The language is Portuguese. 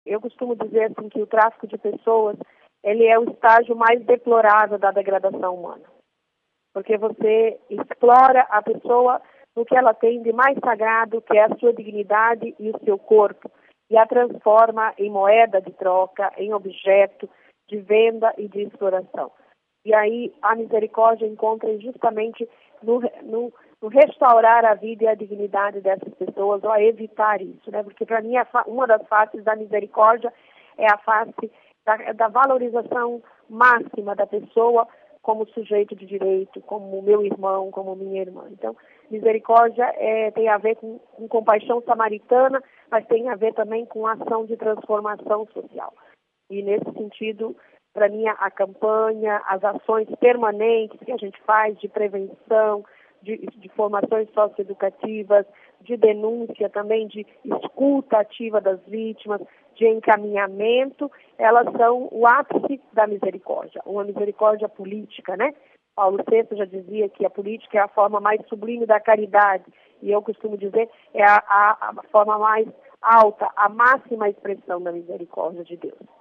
Eu costumo dizer assim que o tráfico de pessoas, ele é o estágio mais deplorável da degradação humana. Porque você explora a pessoa no que ela tem de mais sagrado, que é a sua dignidade e o seu corpo, e a transforma em moeda de troca, em objeto de venda e de exploração. E aí a misericórdia encontra justamente no restaurar a vida e a dignidade dessas pessoas, ou a evitar isso, né? Porque para mim uma das faces da misericórdia é a face da valorização máxima da pessoa como sujeito de direito, como meu irmão, como minha irmã. Então, misericórdia tem a ver com compaixão samaritana, mas tem a ver também com ação de transformação social. E nesse sentido, para mim, a campanha, as ações permanentes que a gente faz de prevenção, de formações socioeducativas, de denúncia também, de escuta ativa das vítimas, de encaminhamento, elas são o ápice da misericórdia, uma misericórdia política, né? Paulo VI já dizia que a política é a forma mais sublime da caridade, e eu costumo dizer é a forma mais alta, a máxima expressão da misericórdia de Deus.